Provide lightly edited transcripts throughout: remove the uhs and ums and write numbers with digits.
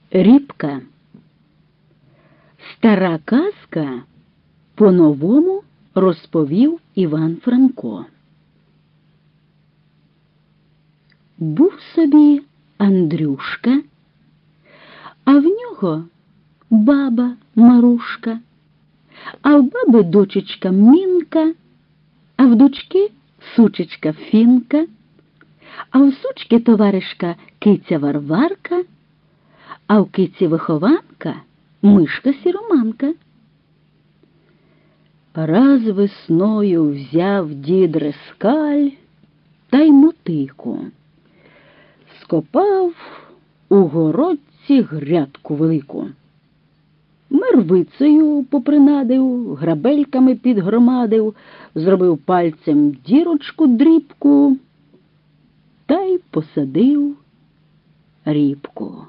Рібка. Стара казка по-новому розповів Іван Франко. Був собі Андрюшка, а в нього баба Марушка, а в баби дочечка Мінка, а в дочки сучечка Фінка, а в сучки товаришка киця Варварка, а в киці вихованка мишка Сіроманка. Раз весною взяв дід Рескаль та й мотику. Скопав у городці грядку велику. Мервицею попринадив, грабельками підгромадив, зробив пальцем дірочку дрібку та й посадив рібку.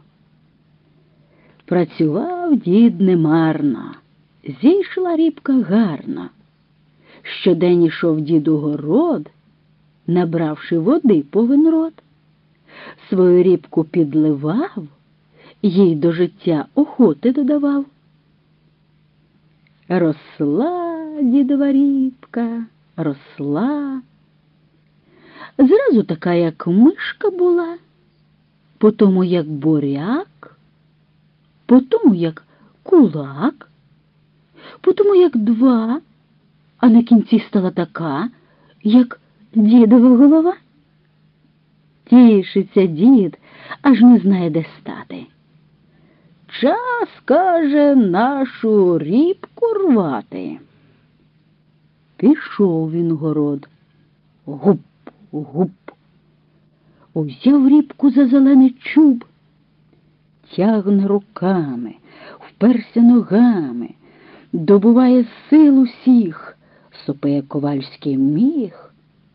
Працював дід немарно, зійшла рібка гарно. Щодень ішов дід у город, набравши води повен рот. Свою рібку підливав, їй до життя охоти додавав. Росла дідова рібка, росла. Зразу така, як мишка була, потому як буряк, потому як кулак, потому як два, а на кінці стала така, як дідова голова. Тішиться дід, аж не знає, де стати. Час, каже, нашу рібку рвати. Пішов він в город. Гуп, гуп. Узяв рібку за зелений чуб, тягне руками, вперся ногами, добуває сил усіх, сопе ковальський міг.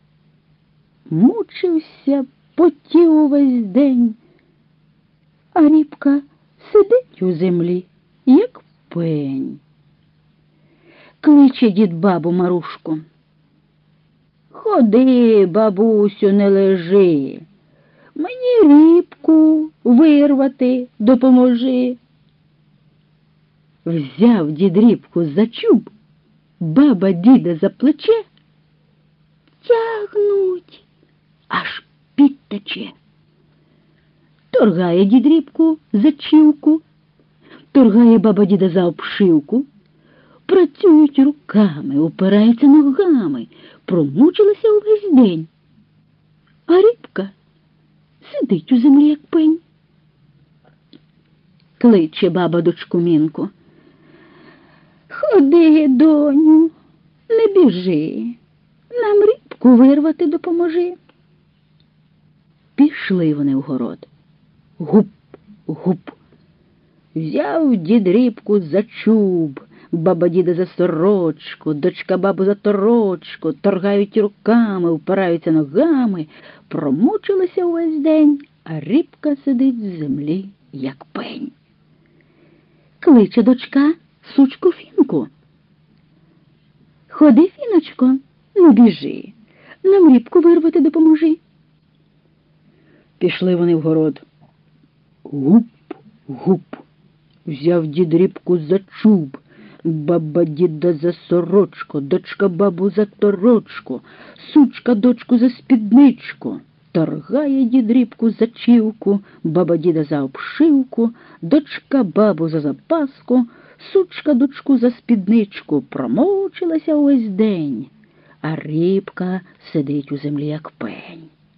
Мучився, потів увесь день, а рібка сидить у землі, як пень. Кличе дід бабу Марушку. Ходи, бабусю, не лежи, мені рібку вирвати допоможи. Взяв дід рібку за чуб, баба діда за плече, тягнуть, аж підтече. Торгає дід рібку за чівку, торгає баба діда за обшивку. Працюють руками, опираються ногами, промучилися увесь день. А рібка сидить у землі, як пень. Кличе баба дочку Мінку. Ходи, доню, не біжи, нам рібку вирвати допоможи. Пішли вони в город. Гуп, гуп. Взяв дід рібку за чуб, баба діда за сорочку, дочка бабу за торочку, торгають руками, впираються ногами, промучилися увесь день, а рібка сидить в землі, як пень. Кличе дочка сучку Фінку. Ходи, Фіночко, не біжи, нам рібку вирвати допоможи. Пішли вони в город. Гуп, гуп. Взяв дід рібку за чуб, баба діда за сорочку, дочка бабу за торочку, сучка дочку за спідничку. Торгає дід рібку за чівку, баба діда за обшивку, дочка бабу за запаску, сучка дочку за спідничку. Промовчилася увесь день, а рібка сидить у землі, як пень.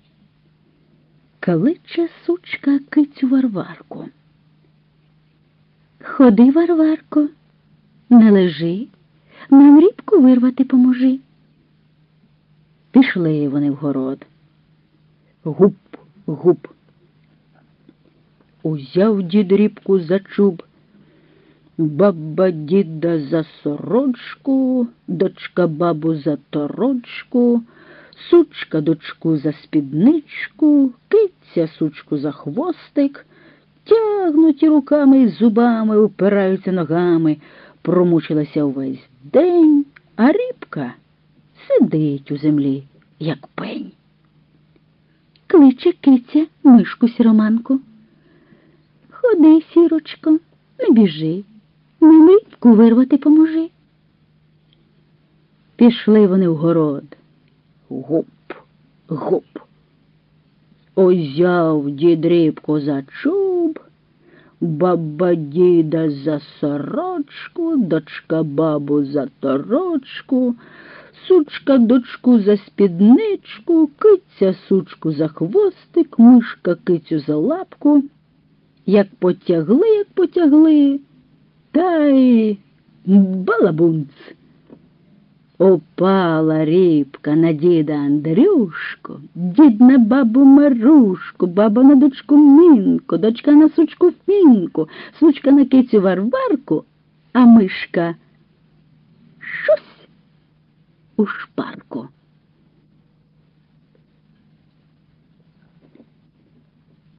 Кличе сучка кицю Варварку. Ходи, Варварко, не лежи, нам рібку вирвати поможи. Пішли вони в город. Гуп, гуп. Узяв дід рібку за чуб, баба діда за сорочку, дочка бабу за торочку, сучка дочку за спідничку, киця сучку за хвостик. Тягнуті руками і зубами, упираються ногами, промучилася увесь день, а рібка сидить у землі, як пень. Кличе киця мишку Сіроманку. Ходи, сірочко, не біжи, нам рибку вирвати поможи. Пішли вони в город. Гуп, гуп. Узяв дід рибку за чуб, баба діда за сорочку, дочка бабу за торочку, сучка дочку за спідничку, киця сучку за хвостик, мишка кицю за лапку. Як потягли, та й балабунц. Упала рибка на діда Андрюшку, дід на бабу Марушку, баба на дочку Мінку, дочка на сучку Фінку, сучка на кицю Варварку, а мишка шусь у шпарку.